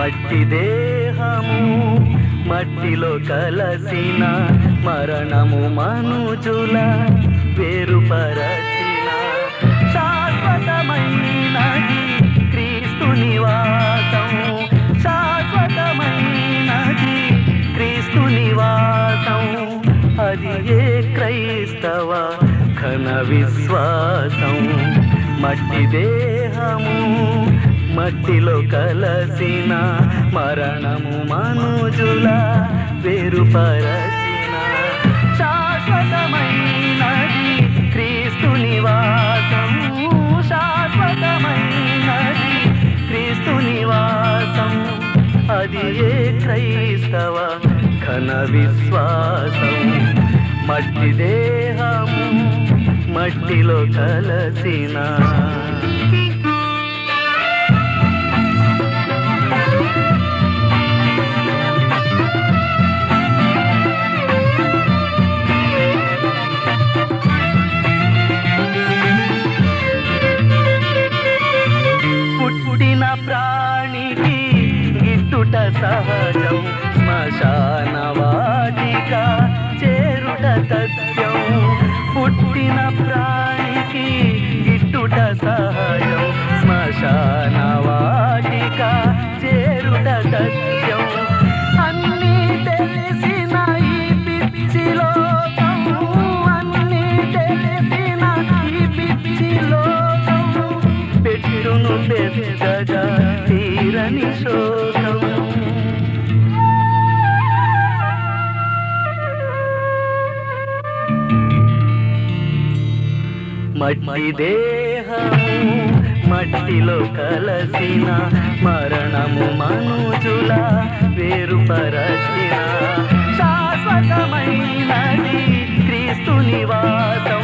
మట్టి దేహము మట్టిలో కలసిన మరణము మనుజుల వేరుపరచిన శాశ్వతమైనది క్రీస్తు నివాసం శాశ్వతమైనది క్రీస్తు నివాసం అది ఏ క్రైస్తవ ఘన విశ్వాసం మట్టి దేహము మట్టిలో కలసిన మరణము మనుజుల వేరుపరచిన శాశ్వతమైనది క్రీస్తు నివాసం శాశ్వతమైనది క్రీస్తు నివాసం అది ఏ క్రైస్తవ ఘన విశ్వాసం మట్టి దేహము మట్టిలో కలసిన పుట్టిన ప్రాణికి గిట్టుట సహజం శ్మశాన వాటిక చేరుట తథ్యం పుట్టిన ప్రాణికి గిట్టుట సహజం శ్మశాన వాటిక చేరుట తథ్యం అన్నీ తెలిసిన ఈ పిచ్చి లోకం అన్నీ తెలిసిన ఈ పిచ్చి లోకం పెట్టును పెద్దగా తీరని శోకం మట్టి దేహము మట్టిలో కలసిన మరణము మనుజుల వేరుపరచిన శాశ్వతమైనది క్రీస్తు నివాసం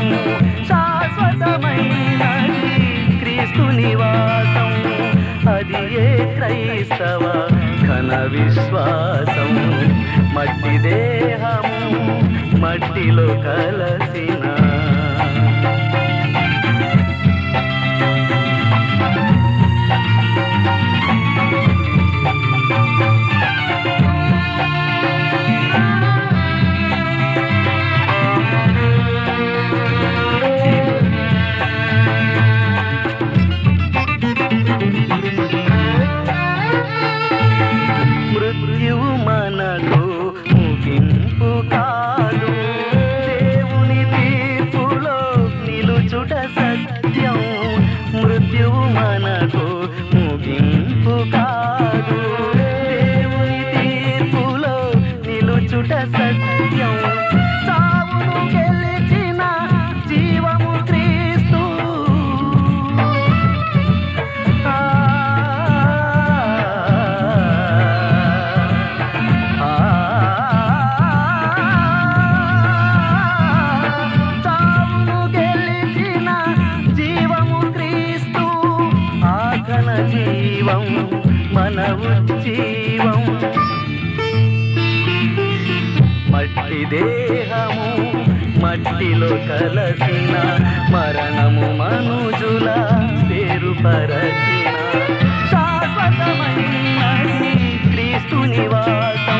శాశ్వతమైనది క్రీస్తు నివాసం అది ఏ క్రైస్తవ ఘన విశ్వాసం మట్టి దేహము మట్టిలో కలసిన మృత్యువు మనకు ముగింపు కాదు దేవుని తీర్పులో నిలుచుట సత్యం మృత్యువు మనకు ముగింపు కాదు దేవుని తీర్పులో నిలుచుట సత్యం సావును గెలిచిన జీవము క్రీస్తు జీవం మన ఉజ్జీవం మట్టి దేహము మట్టిలో కలసిన మరణము మనుజుల వేరుపరచిన శాశ్వతమైనది క్రీస్తు నివాసం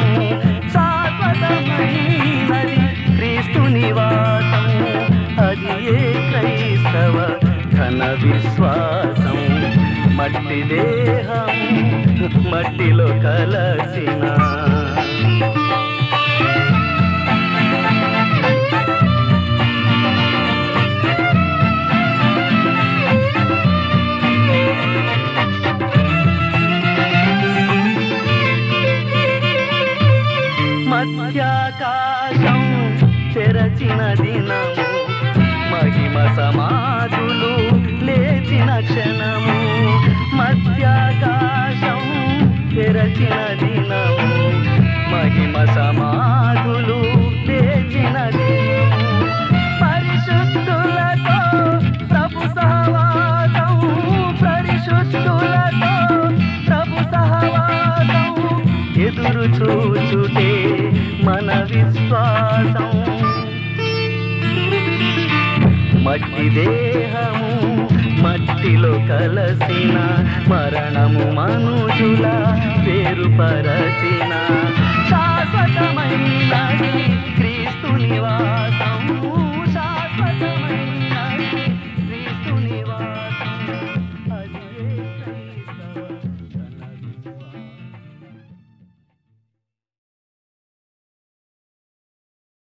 శాశ్వతమైనది క్రీస్తు నివాసం అది ఏ క్రైస్తవ ఘన విశ్వాసం మట్టి దేహం మట్టిలో కలసిన మధ్యాకాశం తెరచిన దినము మహిమ సమాధులు లేచిన క్షణము మధ్యాకాశం తెరచిన దినము మహిమ సమాధులు లేచిన దినము పరిశుద్ధులతో ప్రభు సహవాసం పరిశుద్ధులతో ప్రభు సహవాసం ఎదురు చూచుటే మన విశ్వాసం మట్టి దేహము మట్టిలో కలసిన మరణము మనుజుల వేరుపరచిన శాశ్వతమైనది క్రీస్తు నివాసం